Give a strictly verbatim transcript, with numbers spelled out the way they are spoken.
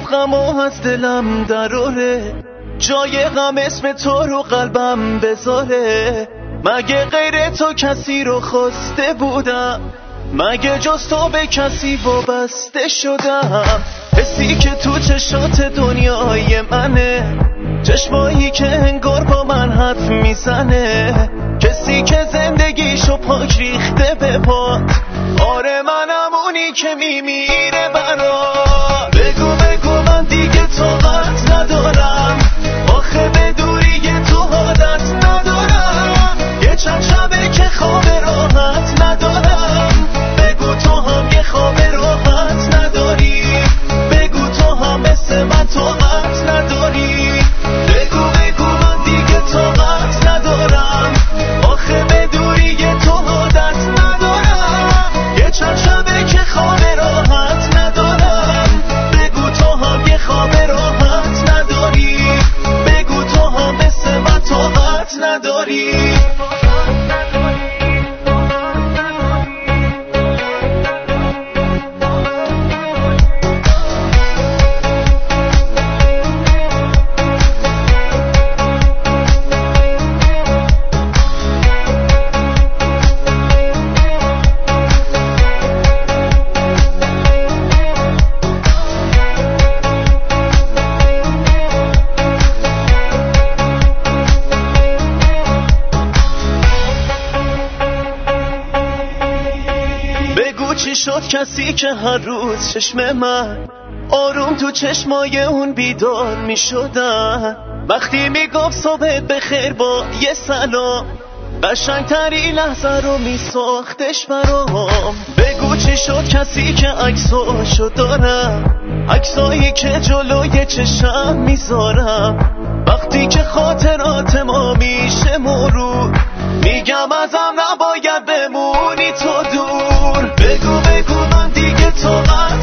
شب غمو از دلم دراره، جای غم اسم تو رو قلبم بذاره. مگه غیر تو کسی رو خواسته بودم؟ مگه جز تو به کسی وابسته شدم؟ حسی که تو چشات دنیای منه، چشمایی که انگار با من حرف میزنه، کسی که زندگیشو پاک ریخته به پات. آره منم اونی که میمیره برات. بگو بگو من دیگه طاقت ندارم، آخه به دوری تو عادت ندارم. یه چند شبه که خواب راحت ندارم. بگو تو هم یه خواب راحت نداری، بگو تو هم مثل من طاقت نداری. بگو بگو من دیگه طاقت ندارم، آخه به دوری تو عادت ندارم. یه چند شبه که خواب راحت ندارم. بگو تو هم یه خواب راحت نداری، بگو تو هم مثل من طاقت نداری. چی شد کسی که هر روز چشم من آروم تو چشمای اون بیدار می شدن؟ وقتی می گفت صبحت بخیر با یه سلام، قشنگتری لحظه رو می ساختش برام. بگو چی شد کسی که عکساشو دارم، عکسایی که جلوی چشم میذارم. وقتی که خاطرات ما میشه مرور، میگم ازم نباید بمونی تو دور. بگو بگو من دیگه طاقت